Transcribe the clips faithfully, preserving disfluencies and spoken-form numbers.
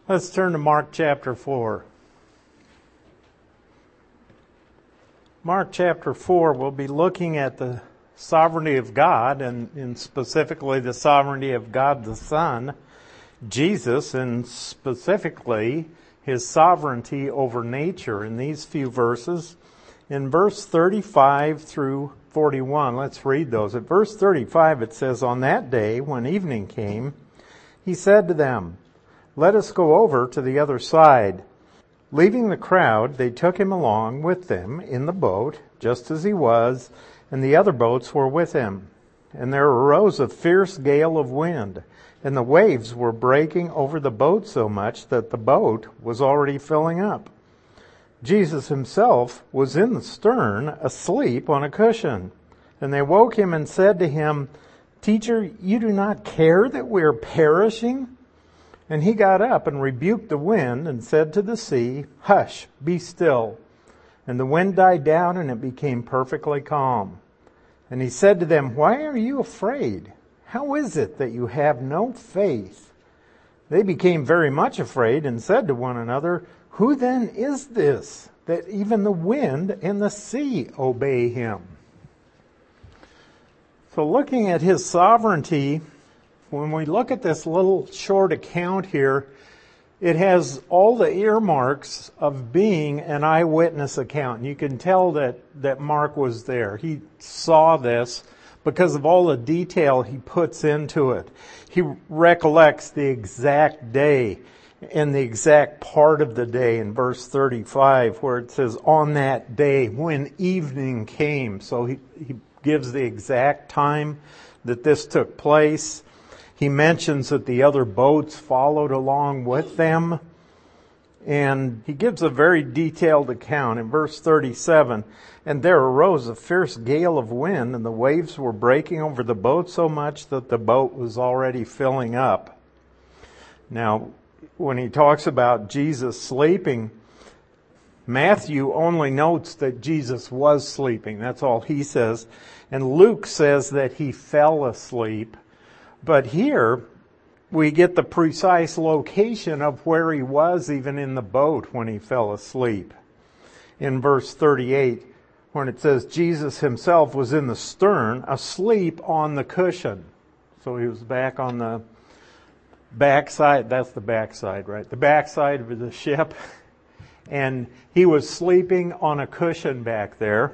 Let's turn to Mark chapter four. Mark chapter four, we'll be looking at the sovereignty of God, and, and specifically the sovereignty of God the Son, Jesus, and specifically His sovereignty over nature in these few verses. In verse thirty-five through forty-one, let's read those. At verse thirty-five it says, "On that day, when evening came, He said to them, 'Let us go over to the other side.' Leaving the crowd, they took Him along with them in the boat, just as He was, and the other boats were with Him. And there arose a fierce gale of wind, and the waves were breaking over the boat so much that the boat was already filling up. Jesus Himself was in the stern, asleep on a cushion. And they woke Him and said to Him, 'Teacher, you do not care that we are perishing?' And He got up and rebuked the wind and said to the sea, 'Hush, be still.' And the wind died down and it became perfectly calm. And He said to them, 'Why are you afraid? How is it that you have no faith?' They became very much afraid and said to one another, 'Who then is this, that even the wind and the sea obey Him?'" So looking at His sovereignty, when we look at this little short account here, it has all the earmarks of being an eyewitness account. And you can tell that, that Mark was there. He saw this because of all the detail he puts into it. He recollects the exact day and the exact part of the day in verse thirty-five, where it says, "On that day when evening came." So he, he gives the exact time that this took place. He mentions that the other boats followed along with them. And he gives a very detailed account in verse thirty-seven. "And there arose a fierce gale of wind, and the waves were breaking over the boat so much that the boat was already filling up." Now, when he talks about Jesus sleeping, Matthew only notes that Jesus was sleeping. That's all he says. And Luke says that he fell asleep. But here, we get the precise location of where he was even in the boat when he fell asleep. In verse thirty-eight, when it says Jesus Himself was in the stern, asleep on the cushion. So he was back on the backside, that's the backside, right? The backside of the ship. And he was sleeping on a cushion back there.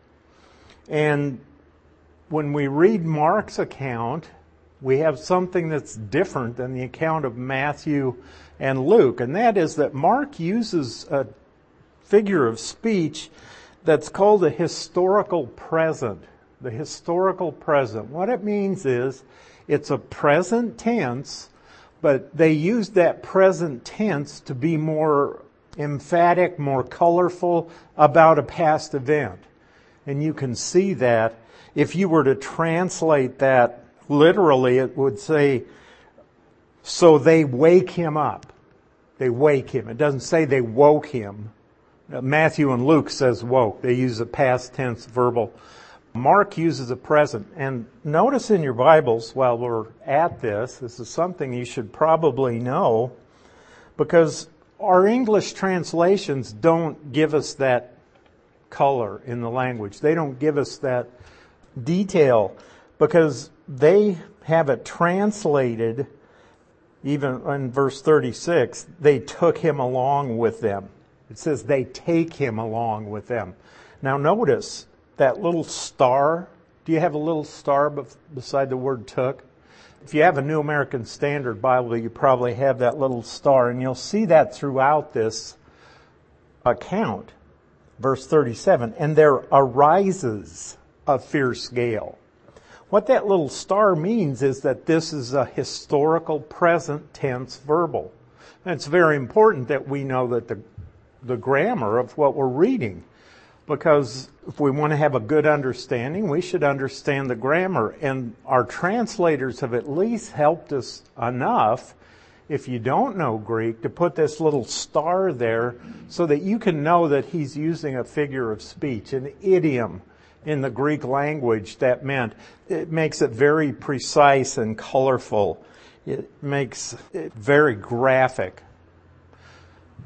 And when we read Mark's account, we have something that's different than the account of Matthew and Luke. And that is that Mark uses a figure of speech that's called a historical present. The historical present. What it means is it's a present tense, but they use that present tense to be more emphatic, more colorful about a past event. And you can see that if you were to translate that literally, it would say, "So they wake him up." They wake him. It doesn't say they woke him. Matthew and Luke says woke. They use a past tense verbal. Mark uses a present. And notice in your Bibles while we're at this, this is something you should probably know, because our English translations don't give us that color in the language. They don't give us that detail because they have it translated, even in verse thirty-six, they took Him along with them. It says they take Him along with them. Now notice that little star. Do you have a little star beside the word took? If you have a New American Standard Bible, you probably have that little star, and you'll see that throughout this account. Verse thirty-seven, "And there arises a fierce gale." What that little star means is that this is a historical present tense verbal. And it's very important that we know that the, the grammar of what we're reading, because if we want to have a good understanding, we should understand the grammar. And our translators have at least helped us enough, if you don't know Greek, to put this little star there so that you can know that he's using a figure of speech, an idiom in the Greek language that meant, it makes it very precise and colorful. It makes it very graphic.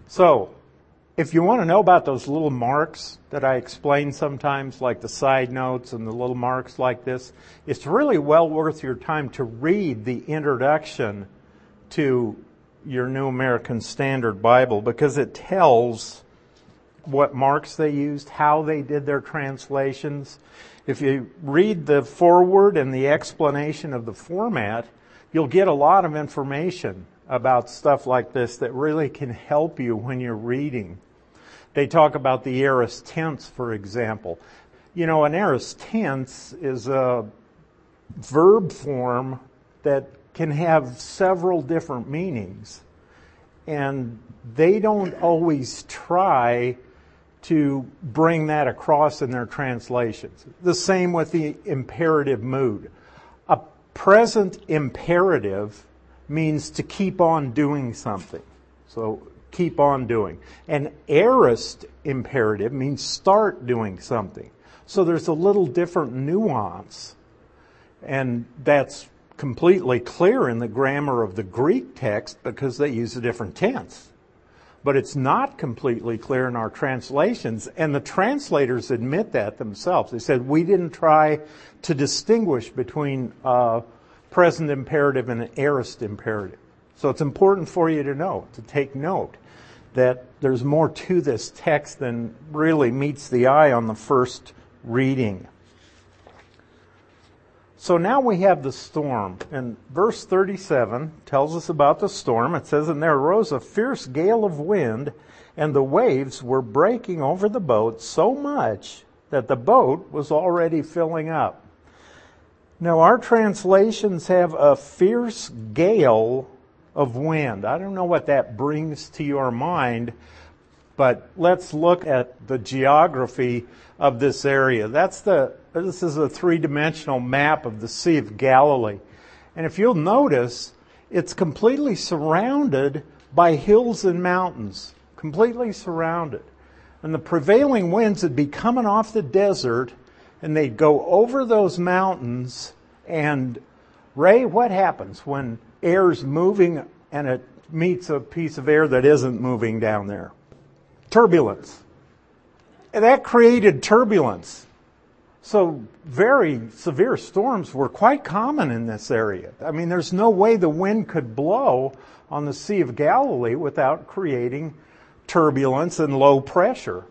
So, if you want to know about those little marks that I explain sometimes, like the side notes and the little marks like this, it's really well worth your time to read the introduction to your New American Standard Bible, because it tells what marks they used, how they did their translations. If you read the foreword and the explanation of the format, you'll get a lot of information about stuff like this that really can help you when you're reading. They talk about the aorist tense, for example. You know, an aorist tense is a verb form that can have several different meanings. And they don't always try to bring that across in their translations. The same with the imperative mood. A present imperative means to keep on doing something. So, keep on doing. An aorist imperative means start doing something. So there's a little different nuance. And that's completely clear in the grammar of the Greek text because they use a different tense. But it's not completely clear in our translations, and the translators admit that themselves. They said, we didn't try to distinguish between uh, present imperative and an aorist imperative. So it's important for you to know, to take note, that there's more to this text than really meets the eye on the first reading. So now we have the storm. And verse thirty-seven tells us about the storm. It says, and there arose a fierce gale of wind, and the waves were breaking over the boat so much that the boat was already filling up. Now our translations have a fierce gale of wind. I don't know what that brings to your mind, but let's look at the geography of this area. That's the this is a three-dimensional map of the Sea of Galilee. And if you'll notice, it's completely surrounded by hills and mountains. Completely surrounded. And the prevailing winds would be coming off the desert, and they'd go over those mountains. And Ray, what happens when air's moving and it meets a piece of air that isn't moving down there? Turbulence. And that created turbulence. So very severe storms were quite common in this area. I mean, there's no way the wind could blow on the Sea of Galilee without creating turbulence and low pressure,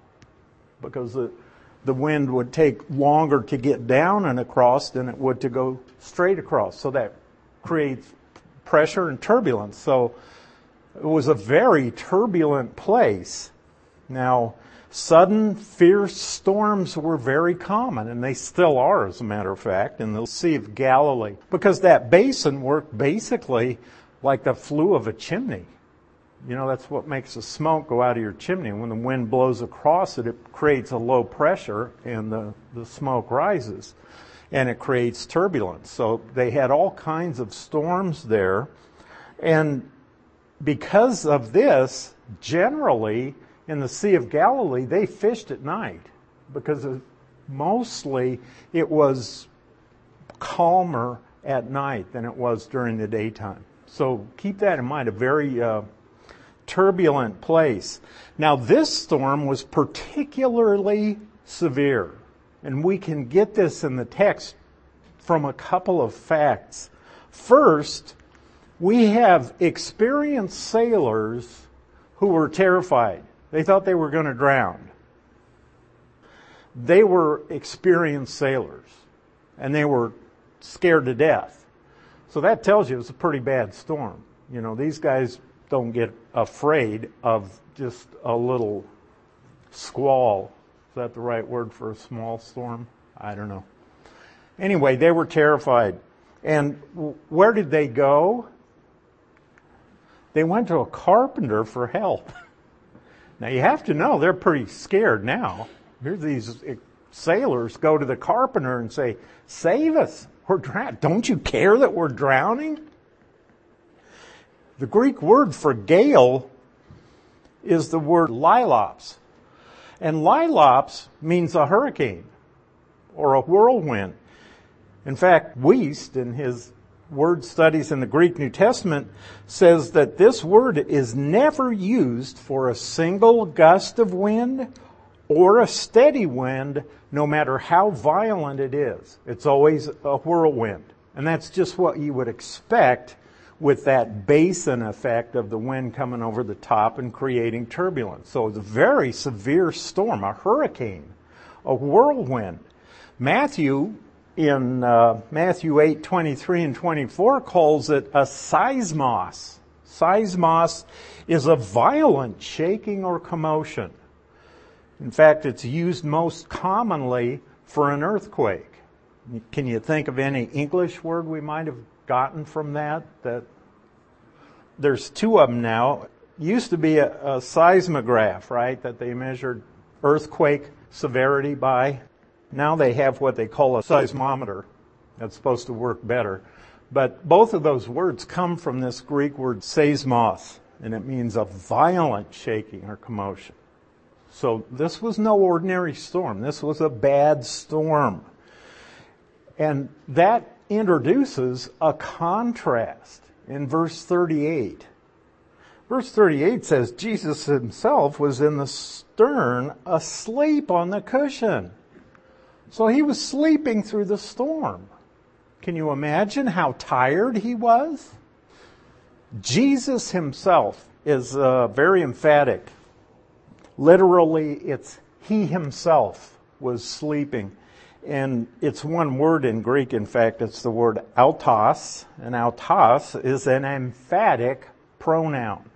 because the, the wind would take longer to get down and across than it would to go straight across. So that creates pressure and turbulence. So it was a very turbulent place. Now, sudden, fierce storms were very common, and they still are, as a matter of fact, in the Sea of Galilee, because that basin worked basically like the flue of a chimney. You know, that's what makes the smoke go out of your chimney. When the wind blows across it, it creates a low pressure, and the, the smoke rises, and it creates turbulence. So they had all kinds of storms there, and because of this, generally, in the Sea of Galilee, they fished at night because of, mostly it was calmer at night than it was during the daytime. So keep that in mind, a very uh, turbulent place. Now this storm was particularly severe, and we can get this in the text from a couple of facts. First, we have experienced sailors who were terrified. They thought they were going to drown. They were experienced sailors, and they were scared to death. So that tells you it's a pretty bad storm. You know, these guys don't get afraid of just a little squall. Is that the right word for a small storm? I don't know. Anyway, they were terrified. And where did they go? They went to a carpenter for help. Now, you have to know they're pretty scared now. Here's these sailors go to the carpenter and say, save us. We're drowned. Don't you care that we're drowning? The Greek word for gale is the word lilops. And lilops means a hurricane or a whirlwind. In fact, Wiest, in his Word Studies in the Greek New Testament says that this word is never used for a single gust of wind or a steady wind, no matter how violent it is. It's always a whirlwind. And that's just what you would expect with that basin effect of the wind coming over the top and creating turbulence. So it's a very severe storm, a hurricane, a whirlwind. Matthew, in uh, Matthew eight, twenty-three and twenty-four, calls it a seismos. Seismos is a violent shaking or commotion. In fact, it's used most commonly for an earthquake. Can you think of any English word we might have gotten from that? That there's two of them now. Used to be a, a seismograph, right, that they measured earthquake severity by. Now they have what they call a seismometer. That's supposed to work better. But both of those words come from this Greek word seismos, and it means a violent shaking or commotion. So this was no ordinary storm. This was a bad storm. And that introduces a contrast in verse thirty-eight. Verse thirty-eight says, Jesus himself was in the stern asleep on the cushion. So he was sleeping through the storm. Can you imagine how tired he was? Jesus himself is uh, very emphatic. Literally, it's he himself was sleeping. And it's one word in Greek, in fact, it's the word autos. And autos is an emphatic pronoun.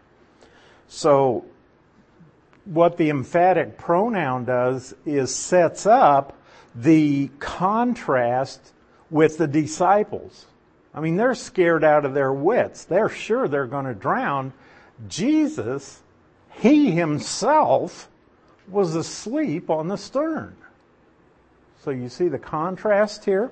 So what the emphatic pronoun does is sets up the contrast with the disciples. I mean, they're scared out of their wits. They're sure they're going to drown. Jesus, he himself, was asleep on the stern. So you see the contrast here?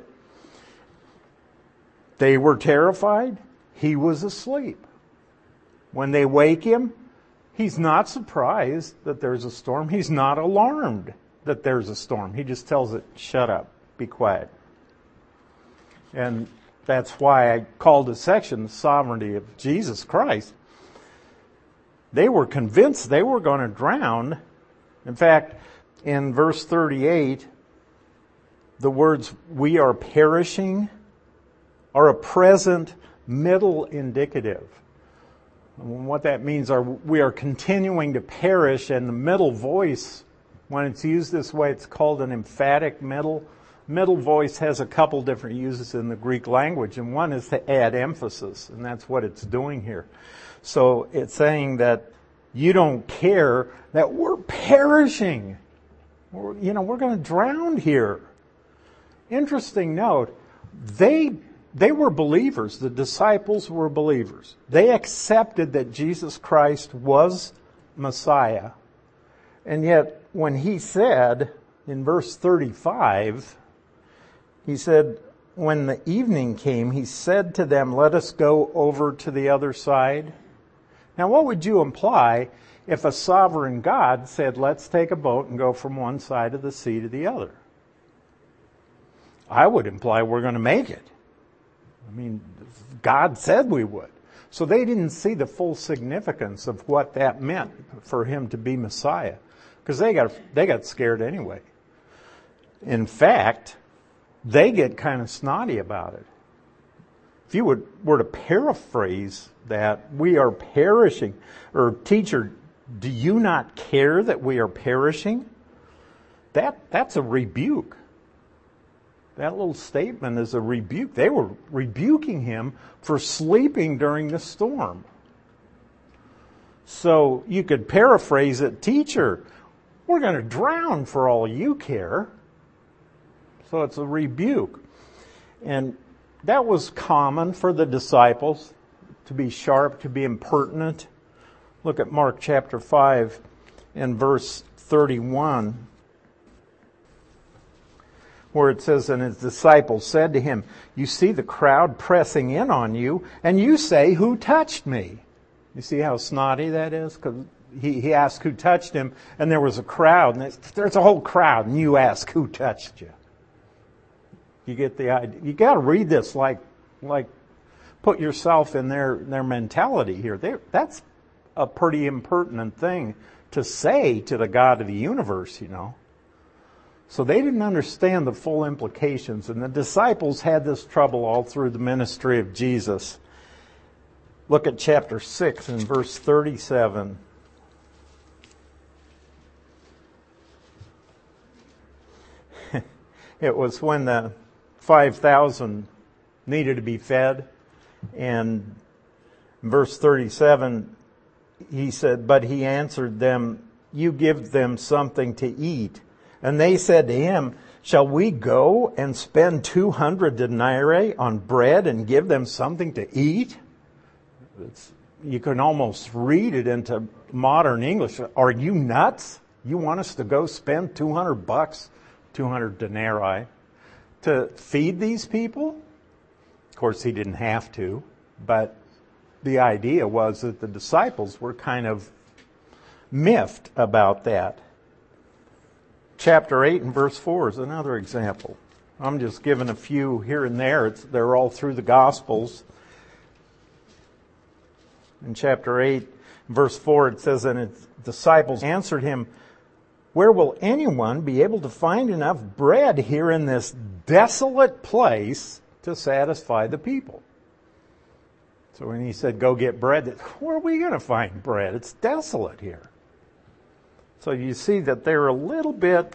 They were terrified. He was asleep. When they wake him, he's not surprised that there's a storm. He's not alarmed that there's a storm. He just tells it, shut up, be quiet. And that's why I called this section the sovereignty of Jesus Christ. They were convinced they were going to drown. In fact, in verse thirty-eight, the words, we are perishing, are a present middle indicative. And what that means are we are continuing to perish, and the middle voice, when it's used this way, it's called an emphatic middle. Middle voice has a couple different uses in the Greek language, and one is to add emphasis, and that's what it's doing here. So it's saying that you don't care that we're perishing. We're, you know, we're going to drown here. Interesting note, they they were believers. The disciples were believers. They accepted that Jesus Christ was Messiah. And yet, when he said, in verse thirty-five, he said, when the evening came, he said to them, let us go over to the other side. Now, what would you imply if a sovereign God said, let's take a boat and go from one side of the sea to the other? I would imply we're going to make it. I mean, God said we would. So they didn't see the full significance of what that meant for him to be Messiah, because they got they got scared anyway. In fact, they get kind of snotty about it. If you would, were to paraphrase that, we are perishing, or teacher, do you not care that we are perishing? That that's a rebuke. That little statement is a rebuke. They were rebuking him for sleeping during the storm. So you could paraphrase it, teacher, we're going to drown for all you care. So it's a rebuke. And that was common for the disciples, to be sharp, to be impertinent. Look at Mark chapter five and verse thirty-one. Where it says, and his disciples said to him, you see the crowd pressing in on you, and you say, who touched me? You see how snotty that is? Because he, he asked who touched him, and there was a crowd, and there's a whole crowd, and you ask who touched you. You get the idea. You got to read this like, like put yourself in their, their mentality here. They, that's a pretty impertinent thing to say to the God of the universe, you know. So they didn't understand the full implications, and the disciples had this trouble all through the ministry of Jesus. Look at chapter six and verse thirty-seven. It was when the five thousand needed to be fed, and in verse thirty-seven, he said, "But he answered them, 'You give them something to eat.' And they said to him, 'Shall we go and spend two hundred denarii on bread and give them something to eat?'" It's, you can almost read it into modern English. Are you nuts? You want us to go spend two hundred bucks, two hundred denarii to feed these people? Of course, he didn't have to, but the idea was that the disciples were kind of miffed about that. Chapter eight and verse four is another example. I'm just giving a few here and there. It's, they're all through the Gospels. In chapter eight, verse four, it says, "And his disciples answered him, 'Where will anyone be able to find enough bread here in this desolate place to satisfy the people?'" So when he said, "Go get bread," where are we going to find bread? It's desolate here. So you see that they're a little bit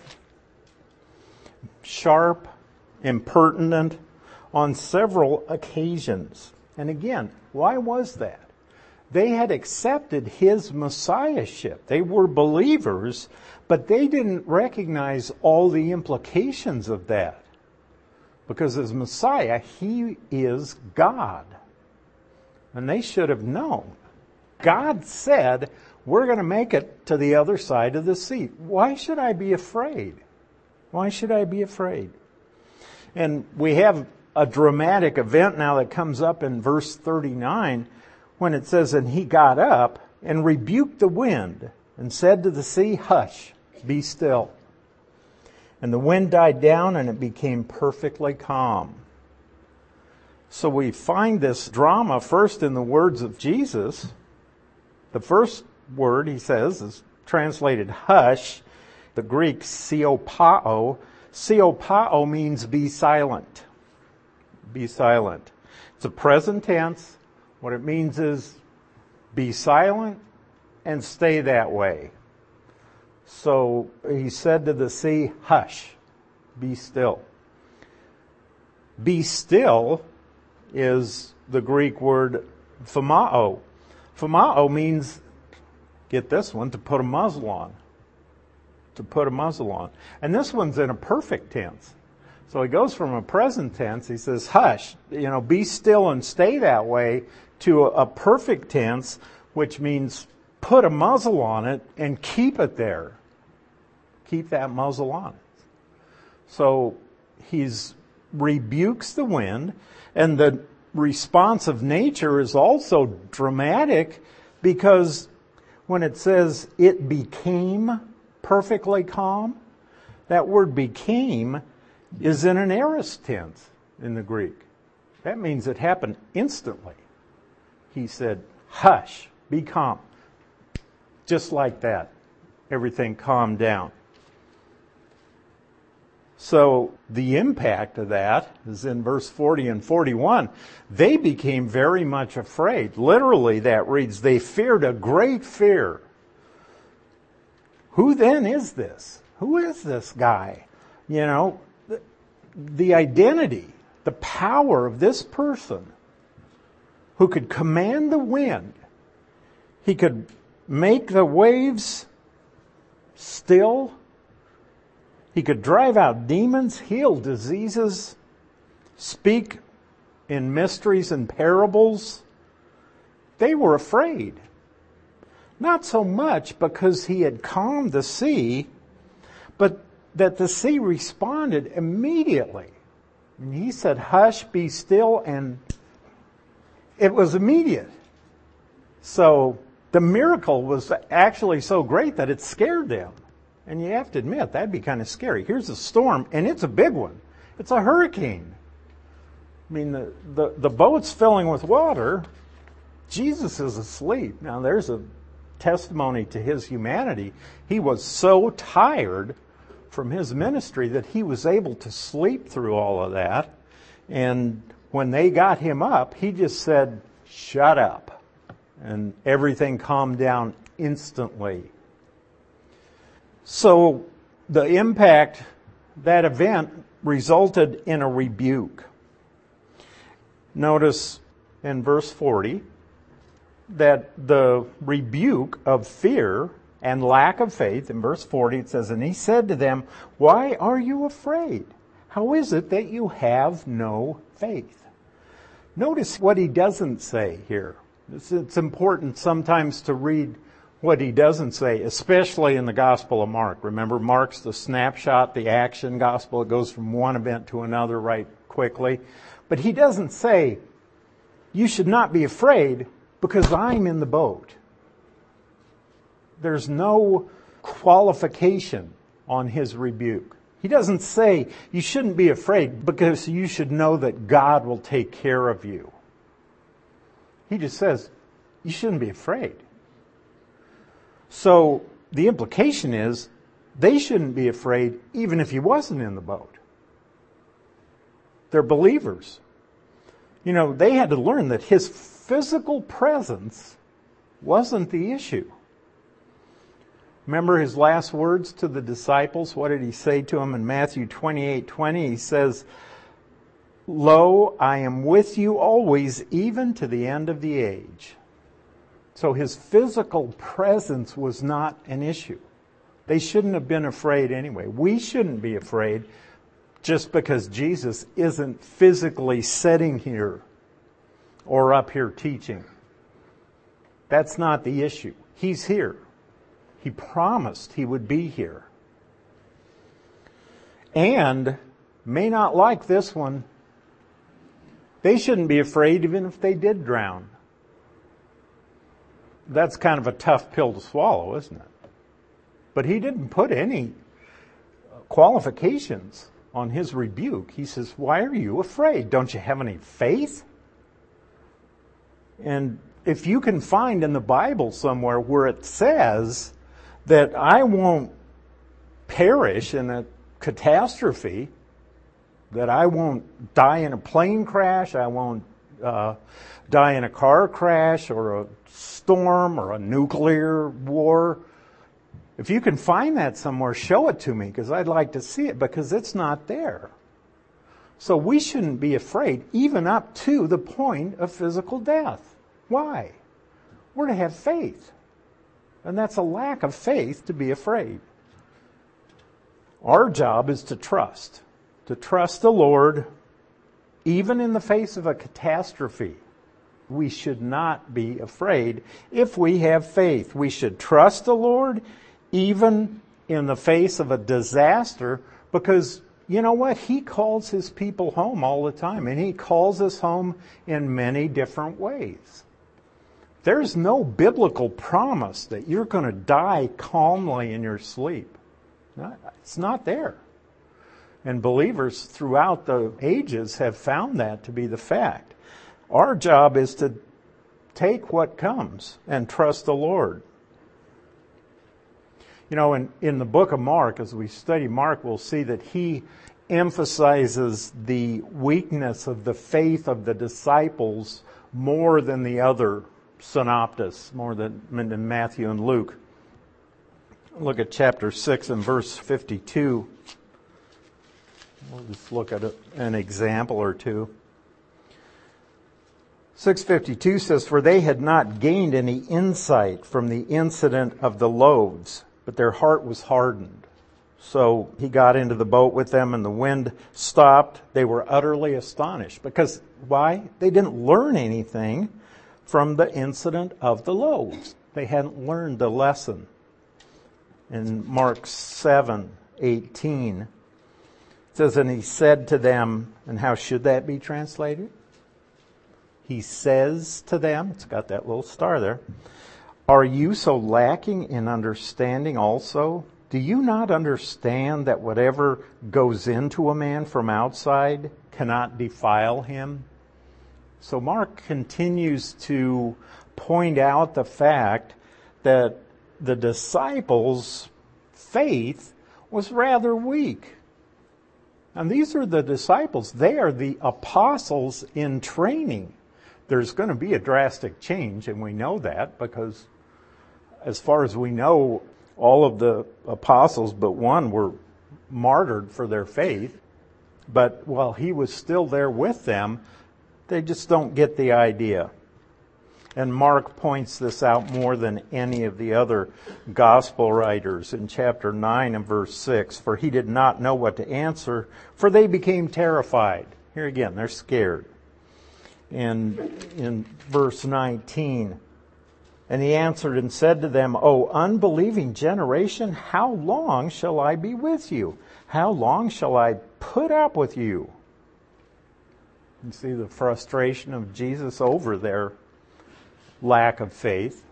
sharp, impertinent on several occasions. And again, why was that? They had accepted his messiahship. They were believers, but they didn't recognize all the implications of that. Because as Messiah, he is God. And they should have known. God said, "We're going to make it to the other side of the sea." Why should I be afraid? Why should I be afraid? And we have a dramatic event now that comes up in verse thirty-nine when it says, "And he got up and rebuked the wind and said to the sea, 'Hush, be still.' And the wind died down and it became perfectly calm." So we find this drama first in the words of Jesus. The first word, he says, is translated hush. The Greek siopao. Siopao means be silent. Be silent. It's a present tense. What it means is be silent and stay that way. So he said to the sea, "Hush, be still." Be still is the Greek word phomao. Phomao means, get this one, to put a muzzle on. To put a muzzle on. And this one's in a perfect tense. So he goes from a present tense, he says, "Hush, you know, be still and stay that way," to a, a perfect tense, which means put a muzzle on it and keep it there. Keep that muzzle on it. So he's rebukes the wind, and the response of nature is also dramatic, because when it says it became perfectly calm, that word became is in an aorist tense in the Greek. That means it happened instantly. He said, "Hush, be calm." Just like that, everything calmed down. So the impact of that is in verse forty and forty-one. They became very much afraid. Literally, that reads, they feared a great fear. Who then is this? Who is this guy? You know, the, the identity, the power of this person who could command the wind. He could make the waves still. He could drive out demons, heal diseases, speak in mysteries and parables. They were afraid. Not so much because he had calmed the sea, but that the sea responded immediately. And he said, "Hush, be still," and it was immediate. So the miracle was actually so great that it scared them. And you have to admit, that'd be kind of scary. Here's a storm, and it's a big one. It's a hurricane. I mean, the, the, the boat's filling with water. Jesus is asleep. Now, there's a testimony to his humanity. He was so tired from his ministry that he was able to sleep through all of that. And when they got him up, he just said, "Shut up." And everything calmed down instantly. So the impact, that event resulted in a rebuke. Notice in verse forty that the rebuke of fear and lack of faith, in verse forty it says, "And he said to them, 'Why are you afraid? How is it that you have no faith?'" Notice what he doesn't say here. It's, it's important sometimes to read what he doesn't say, especially in the Gospel of Mark. Remember, Mark's the snapshot, the action gospel. It goes from one event to another right quickly. But he doesn't say, "You should not be afraid because I'm in the boat." There's no qualification on his rebuke. He doesn't say, "You shouldn't be afraid because you should know that God will take care of you." He just says, "You shouldn't be afraid." So the implication is they shouldn't be afraid even if he wasn't in the boat. They're believers. You know, they had to learn that his physical presence wasn't the issue. Remember his last words to the disciples? What did he say to them in Matthew twenty-eight twenty? He says, "Lo, I am with you always, even to the end of the age." So his physical presence was not an issue. They shouldn't have been afraid anyway. We shouldn't be afraid just because Jesus isn't physically sitting here or up here teaching. That's not the issue. He's here. He promised he would be here. And may not like this one. They shouldn't be afraid even if they did drown. That's kind of a tough pill to swallow, isn't it? But he didn't put any qualifications on his rebuke. He says, "Why are you afraid? Don't you have any faith?" And if you can find in the Bible somewhere where it says that I won't perish in a catastrophe, that I won't die in a plane crash, I won't uh, die in a car crash or a storm or a nuclear war. If you can find that somewhere, show it to me, because I'd like to see it, because it's not there. So we shouldn't be afraid, even up to the point of physical death. Why? We're to have faith. And that's a lack of faith to be afraid. Our job is to trust. To trust the Lord, even in the face of a catastrophe. We should not be afraid if we have faith. We should trust the Lord even in the face of a disaster, because you know what? He calls his people home all the time, and he calls us home in many different ways. There's no biblical promise that you're going to die calmly in your sleep. It's not there. And believers throughout the ages have found that to be the fact. Our job is to take what comes and trust the Lord. You know, in, in the book of Mark, as we study Mark, we'll see that he emphasizes the weakness of the faith of the disciples more than the other synoptists, more than, than Matthew and Luke. Look at chapter six and verse fifty-two. We'll just look at a, an example or two. six fifty-two says, "For they had not gained any insight from the incident of the loaves, but their heart was hardened." So he got into the boat with them and the wind stopped. They were utterly astonished. Because why? They didn't learn anything from the incident of the loaves. They hadn't learned the lesson. In Mark seven eighteen, it says, "And he said to them," and how should that be translated? He says to them, it's got that little star there, "Are you so lacking in understanding also? Do you not understand that whatever goes into a man from outside cannot defile him. So Mark continues to point out the fact that the disciples' faith was rather weak. And these are the disciples. They are the apostles in training. There's going to be a drastic change, and we know that because as far as we know, all of the apostles but one were martyred for their faith. But while he was still there with them, they just don't get the idea. And Mark points this out more than any of the other gospel writers in chapter nine and verse six. For he did not know what to answer, for they became terrified. Here again, they're scared. And in verse nineteen, and he answered and said to them, O unbelieving generation, how long shall I be with you? How long shall I put up with you? You see the frustration of Jesus over their lack of faith.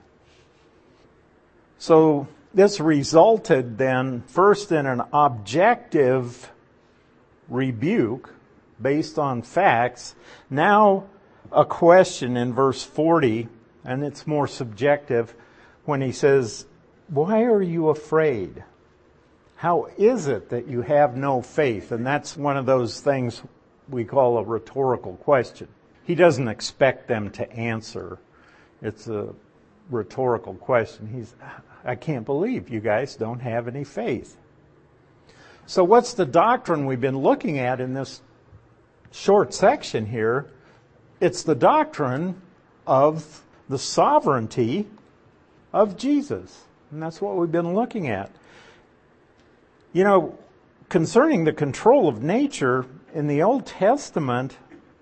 So this resulted then first in an objective rebuke based on facts. Now a question in verse forty, and it's more subjective when he says, why are you afraid? How is it that you have no faith? And that's one of those things we call a rhetorical question. He doesn't expect them to answer. It's a rhetorical question. He's, I can't believe you guys don't have any faith. So what's the doctrine we've been looking at in this short section here? It's the doctrine of the sovereignty of Jesus. And that's what we've been looking at. You know, concerning the control of nature, in the Old Testament,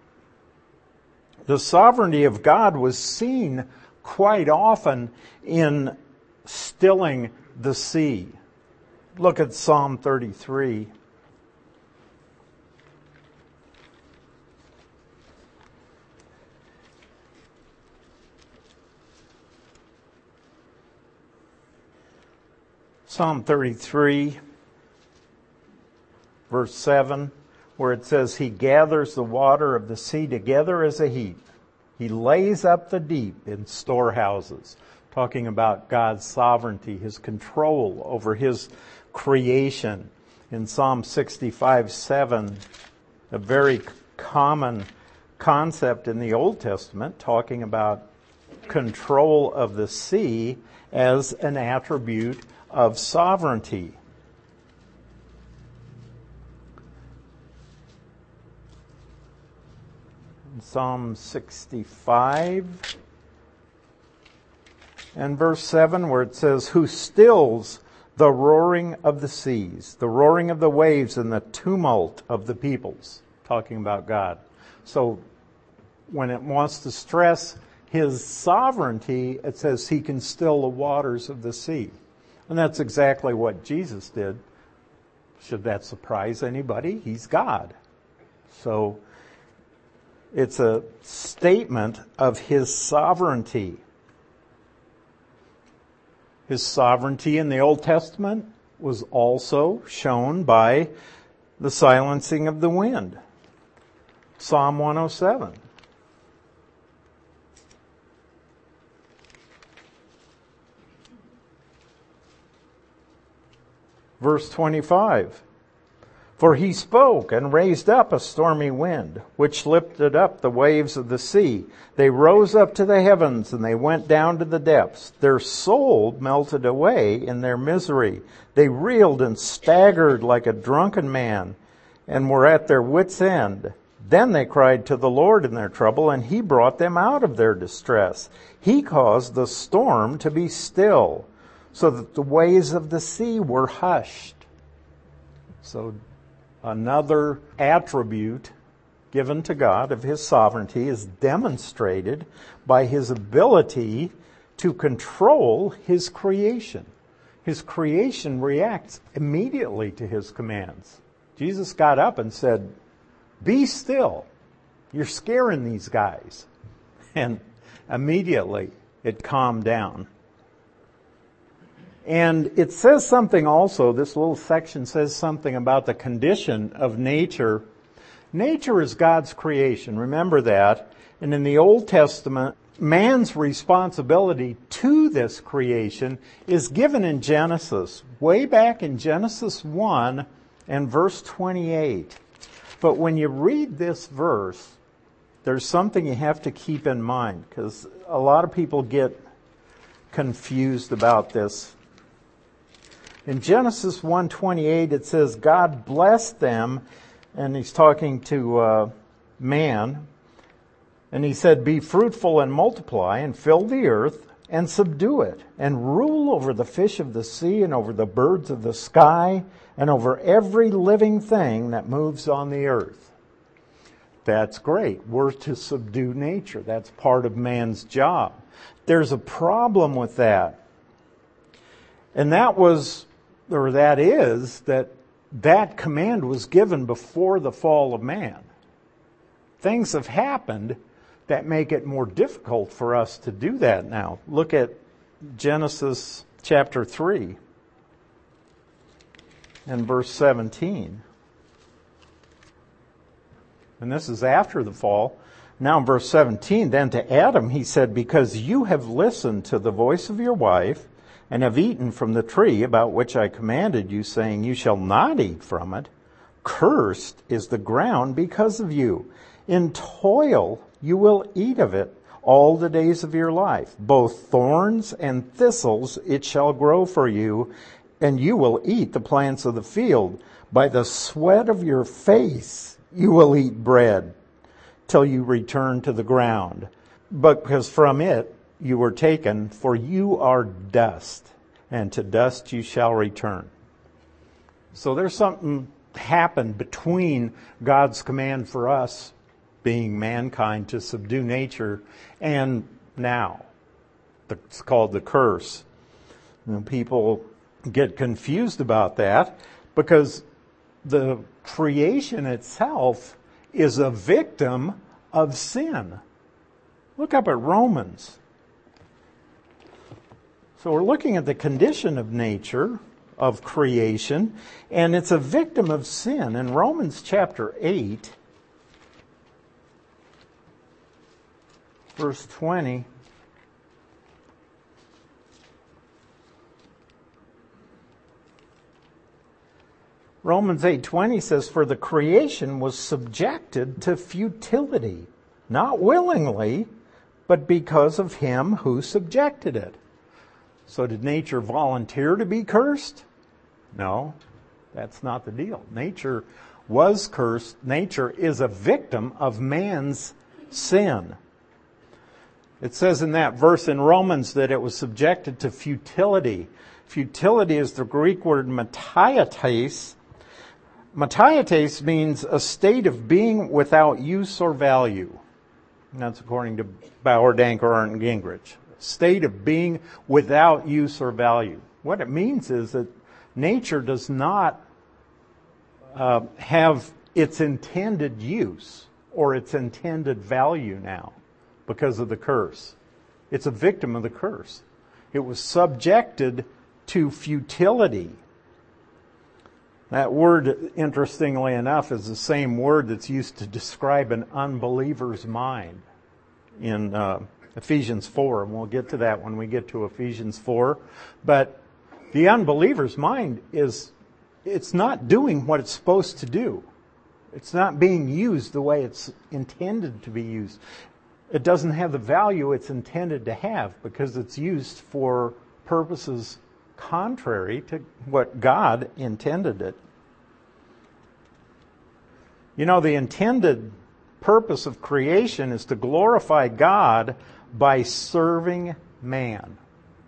the sovereignty of God was seen quite often in stilling the sea. Look at Psalm thirty-three. Psalm thirty-three, verse seven, where it says, He gathers the water of the sea together as a heap. He lays up the deep in storehouses. Talking about God's sovereignty, His control over His creation. In Psalm sixty-five, seven, a very common concept in the Old Testament, talking about control of the sea as an attribute of sovereignty. In Psalm sixty-five and verse seven, where it says, Who stills the roaring of the seas, the roaring of the waves, and the tumult of the peoples. Talking about God. So when it wants to stress His sovereignty, it says He can still the waters of the sea. And that's exactly what Jesus did. Should that surprise anybody? He's God. So it's a statement of His sovereignty. His sovereignty in the Old Testament was also shown by the silencing of the wind. Psalm one oh seven. Verse twenty-five. For He spoke and raised up a stormy wind, which lifted up the waves of the sea. They rose up to the heavens, and they went down to the depths. Their soul melted away in their misery. They reeled and staggered like a drunken man, and were at their wits' end. Then they cried to the Lord in their trouble, and He brought them out of their distress. He caused the storm to be still, so that the waves of the sea were hushed. So another attribute given to God of His sovereignty is demonstrated by His ability to control His creation. His creation reacts immediately to His commands. Jesus got up and said, Be still. You're scaring these guys. And immediately it calmed down. And it says something also, this little section says something about the condition of nature Nature is God's creation. Remember that. And in the Old Testament, man's responsibility to this creation is given in Genesis, way back in Genesis one and verse twenty-eight. But when you read this verse, there's something you have to keep in mind, because a lot of people get confused about this. In Genesis one twenty-eight, it says, God blessed them, and he's talking to uh, man, and he said, be fruitful and multiply and fill the earth and subdue it and rule over the fish of the sea and over the birds of the sky and over every living thing that moves on the earth. That's great. We're to subdue nature. That's part of man's job. There's a problem with that. And that was, or that is, that that command was given before the fall of man. Things have happened that make it more difficult for us to do that now. Look at Genesis chapter three and verse seventeen. And this is after the fall. Now in verse seventeen, then to Adam he said, because you have listened to the voice of your wife and have eaten from the tree about which I commanded you, saying, you shall not eat from it, cursed is the ground because of you. In toil you will eat of it all the days of your life. Both thorns and thistles it shall grow for you, and you will eat the plants of the field. By the sweat of your face you will eat bread till you return to the ground. But because from it you were taken, for you are dust, and to dust you shall return. So there's something happened between God's command for us, being mankind, to subdue nature, and now. It's called the curse. And people get confused about that because the creation itself is a victim of sin. Look up at Romans. So we're looking at the condition of nature, of creation, and it's a victim of sin. In Romans chapter eight, verse twenty, Romans eight twenty says, for the creation was subjected to futility, not willingly, but because of him who subjected it. So did nature volunteer to be cursed? No, that's not the deal. Nature was cursed. Nature is a victim of man's sin. It says in that verse in Romans that it was subjected to futility. Futility is the Greek word mataiates. Mataiates means a state of being without use or value. And that's according to Bauer, Dankert, and Gingrich. State of being without use or value. What it means is that nature does not uh, have its intended use or its intended value now because of the curse. It's a victim of the curse. It was subjected to futility. That word, interestingly enough, is the same word that's used to describe an unbeliever's mind in uh, Ephesians four, and we'll get to that when we get to Ephesians four. But the unbeliever's mind is, it's not doing what it's supposed to do. It's not being used the way it's intended to be used. It doesn't have the value it's intended to have because it's used for purposes contrary to what God intended it. You know, the intended purpose of creation is to glorify God by serving man.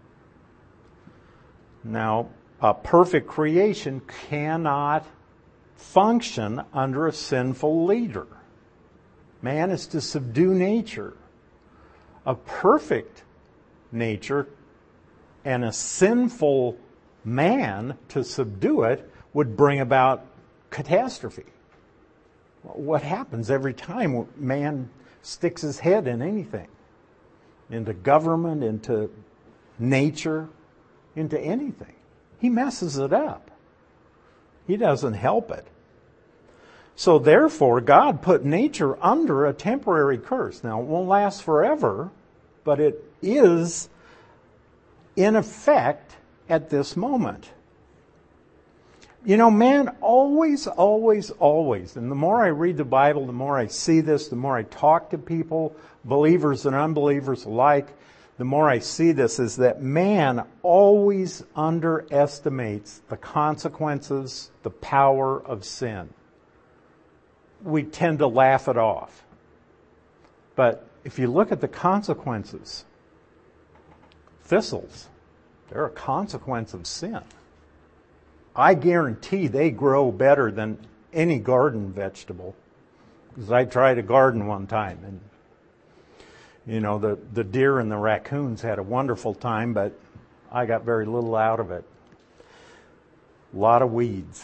Now, a perfect creation cannot function under a sinful leader. Man is to subdue nature. A perfect nature and a sinful man to subdue it would bring about catastrophe. What happens every time man sticks his head in anything? Into government, into nature, into anything. He messes it up. He doesn't help it. So therefore, God put nature under a temporary curse. Now, it won't last forever, but it is in effect at this moment. You know, man always, always, always, and the more I read the Bible, the more I see this, the more I talk to people, believers and unbelievers alike, the more I see this, is that man always underestimates the consequences, the power of sin. We tend to laugh it off. But if you look at the consequences, thistles, they're a consequence of sin. I guarantee they grow better than any garden vegetable. Because I tried a garden one time, and you know, the, the deer and the raccoons had a wonderful time, but I got very little out of it. A lot of weeds.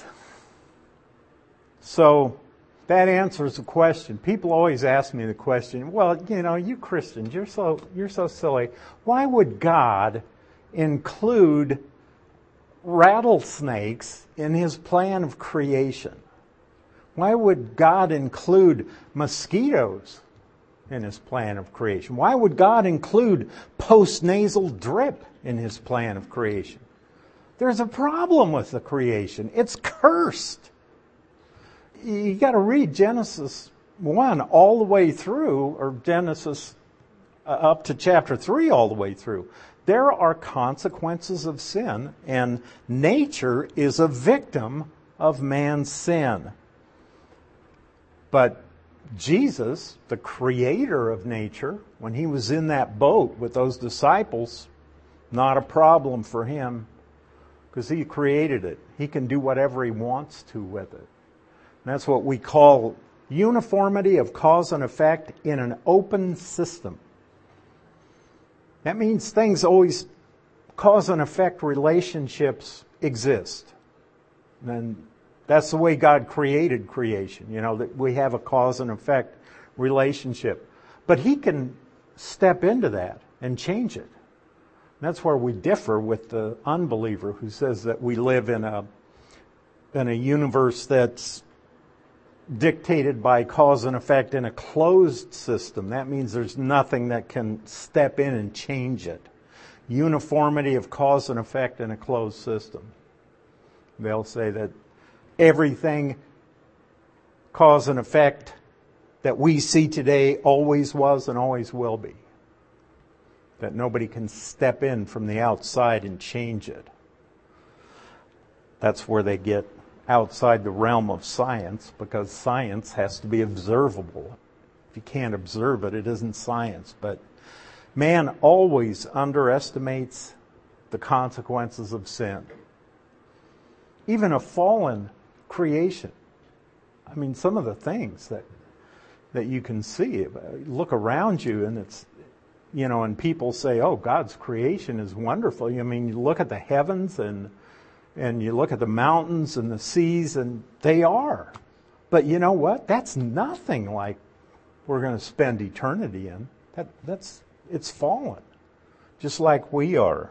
So that answers the question. People always ask me the question, well, you know, you Christians, you're so you're so silly. Why would God include rattlesnakes in his plan of creation? Why would God include mosquitoes in his plan of creation? Why would God include postnasal drip in his plan of creation? There's a problem with the creation. It's cursed. You got to read Genesis one all the way through, or Genesis uh, up to chapter three all the way through. There are consequences of sin, and nature is a victim of man's sin. But Jesus, the creator of nature, when he was in that boat with those disciples, not a problem for him, because he created it. He can do whatever he wants to with it. And that's what we call uniformity of cause and effect in an open system. That means things always, cause and effect relationships exist. And that's the way God created creation, you know, that we have a cause and effect relationship. But he can step into that and change it. That's where we differ with the unbeliever who says that we live in a in a universe that's dictated by cause and effect in a closed system. That means there's nothing that can step in and change it. Uniformity of cause and effect in a closed system. They'll say that everything cause and effect that we see today always was and always will be. That nobody can step in from the outside and change it. That's where they get outside the realm of science, because science has to be observable. If you can't observe it, it isn't science. But man always underestimates the consequences of sin. Even a fallen creation. I mean, some of the things that that you can see, look around you, and it's, you know, and people say, oh, God's creation is wonderful. I mean, you look at the heavens and and you look at the mountains and the seas, and they are. But you know what? That's nothing like we're going to spend eternity in. That that's it's fallen, just like we are.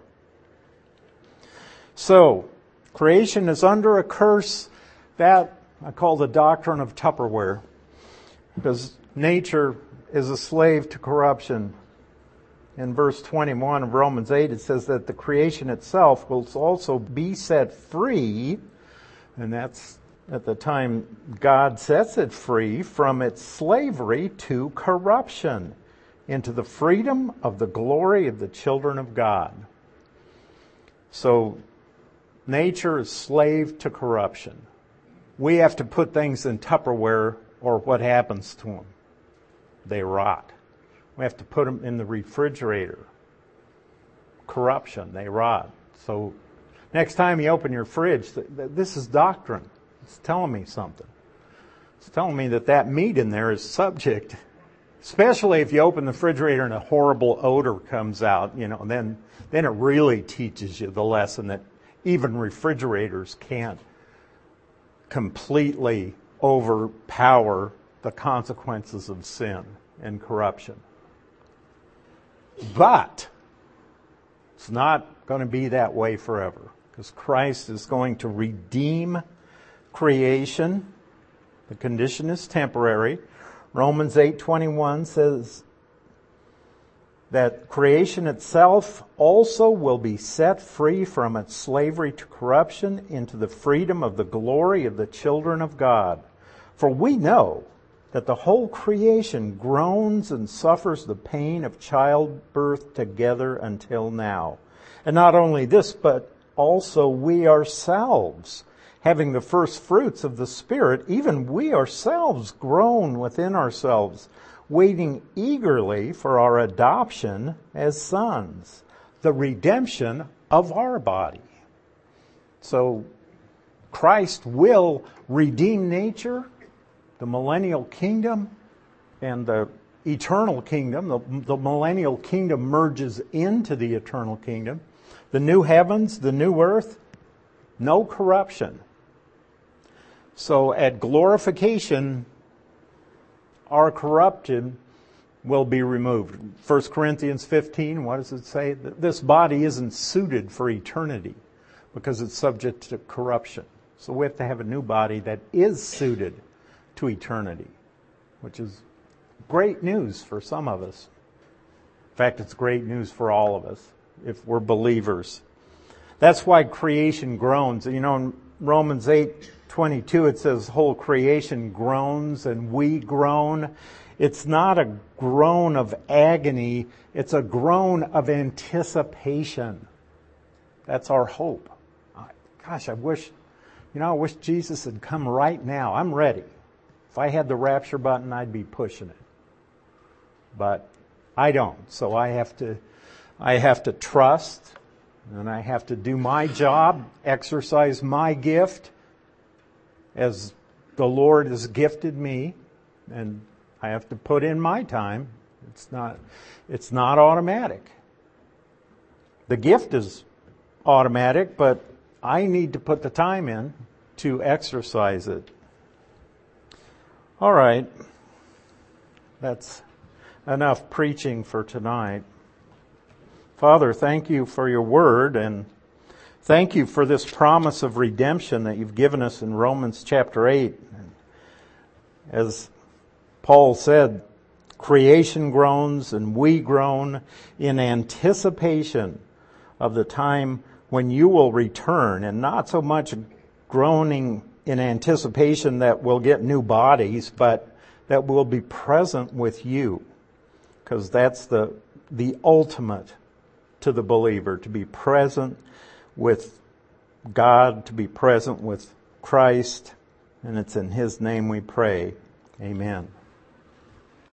So, creation is under a curse. That I call the doctrine of Tupperware, because nature is a slave to corruption. In verse twenty-one of Romans eight, it says that the creation itself will also be set free, and that's at the time God sets it free from its slavery to corruption into the freedom of the glory of the children of God. So, nature is slave to corruption. We have to put things in Tupperware, or what happens to them? They rot. We have to put them in the refrigerator. Corruption, they rot. So next time you open your fridge, this is doctrine. It's telling me something. It's telling me that that meat in there is subject, especially if you open the refrigerator and a horrible odor comes out, you know, then, then it really teaches you the lesson that even refrigerators can't completely overpower the consequences of sin and corruption. But it's not going to be that way forever, because Christ is going to redeem creation The condition is temporary. Romans eight twenty-one says that creation itself also will be set free from its slavery to corruption into the freedom of the glory of the children of God. For we know that the whole creation groans and suffers the pain of childbirth together until now. And not only this, but also we ourselves, having the first fruits of the Spirit, even we ourselves groan within ourselves, waiting eagerly for our adoption as sons, the redemption of our body. So Christ will redeem nature, the millennial kingdom, and the eternal kingdom. The, the millennial kingdom merges into the eternal kingdom. The new heavens, the new earth, no corruption. So at glorification, our corruption will be removed. First Corinthians fifteen, what does it say? This body isn't suited for eternity because it's subject to corruption. So we have to have a new body that is suited to eternity, which is great news for some of us. In fact, it's great news for all of us if we're believers. That's why creation groans. You know, in Romans eight twenty-two, it says whole creation groans and we groan. It's not a groan of agony. It's a groan of anticipation. That's our hope. Gosh, I wish, you know, I wish Jesus had come right now. I'm ready. If I had the rapture button, I'd be pushing it. But I don't. So I have to, I have to trust, and I have to do my job, exercise my gift as the Lord has gifted me, and I have to put in my time. It's not, it's not automatic. The gift is automatic, but I need to put the time in to exercise it. All right. That's enough preaching for tonight. Father, thank you for your word, and thank you for this promise of redemption that you've given us in Romans chapter eight. As Paul said, creation groans and we groan in anticipation of the time when you will return, and not so much groaning in anticipation that we'll get new bodies, but that we'll be present with you, because that's the the ultimate to the believer, to be present with God, to be present with Christ, and it's in His name we pray. Amen.